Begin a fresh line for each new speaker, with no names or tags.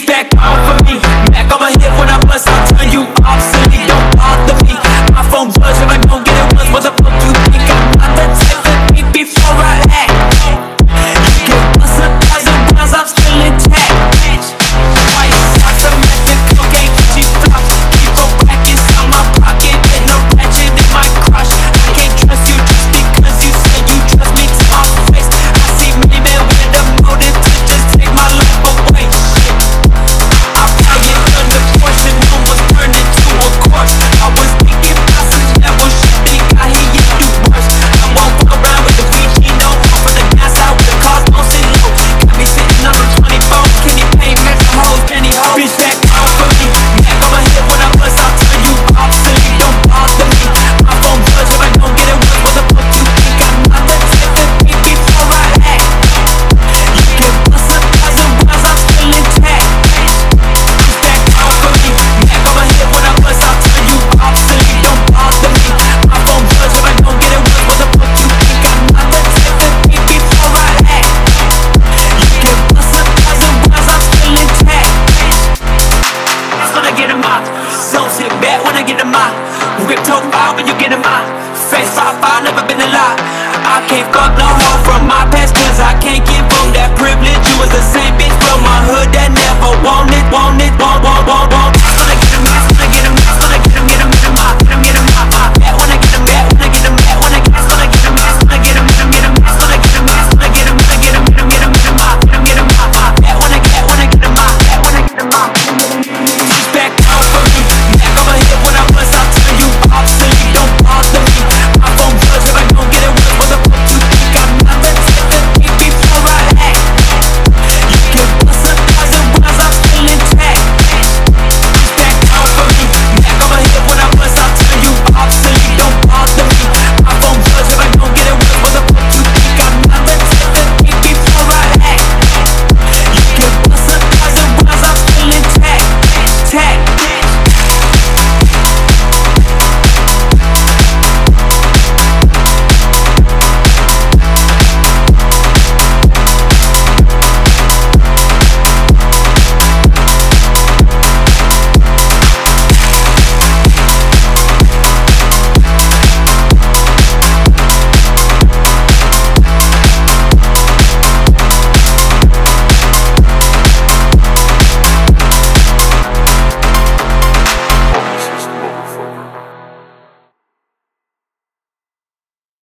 Bitch, back off of me. Back on my hip when I bust, I'll turn you obsolete. Don't bother me. My phone buzz if I don't get it once. What the fuck you think? I'm not the type to beat before I act. You can bust 1,000 rounds, I'm still intact. White socks, I'm acting cocaine, she flops. Keep on crack inside my pocket, and no ratchet in my crotch. I can't trust you just because you said you trust me to my face. I see many men with a motive to just take my life away. Shit, I probably done the portion, almost turned into a corpse. I was thinking about some devil shit, think I hear you do worse. I won't fuck around with the VG no more. From the outside with the cars, don't sit low. Got me sitting on the 24, can you pay me some hoes, penny hoes? Bitch, back off of me. Back on my hip when I bust, I'll turn you obsolete. Don't bother me. My phone buzz if I don't get it once. What the fuck you think? I'm not the type to beat before I act. You can bust 1,000 rounds, I'm still intact. Bitch, back off of me. Back on my hip when I bust, I'll turn you obsolete. Don't bother me. My phone buzz if I don't get it once. What the fuck you think? I'm not the type to beat before I act. You can bust 1,000 rounds, I'm still intact. That's when I get in my zone, sit back when I get in my whip toe fire when you get in my face 5'5", never been a lie. I can't fuck no hoe from my past, cause I can't give up that privilege. You was the same bitch